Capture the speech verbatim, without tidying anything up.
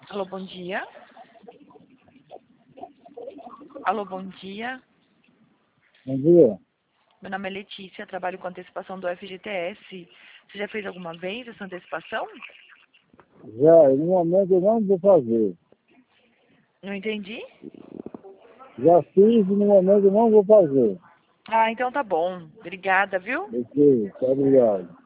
Alô, bom dia. Alô, bom dia. Bom dia. Meu nome é Letícia, trabalho com antecipação do F G T S. Você já fez alguma vez essa antecipação? Já, no momento eu não vou fazer. Não entendi? Já fiz e no momento eu não vou fazer. Ah, então tá bom. Obrigada, viu? Ok, muito obrigado.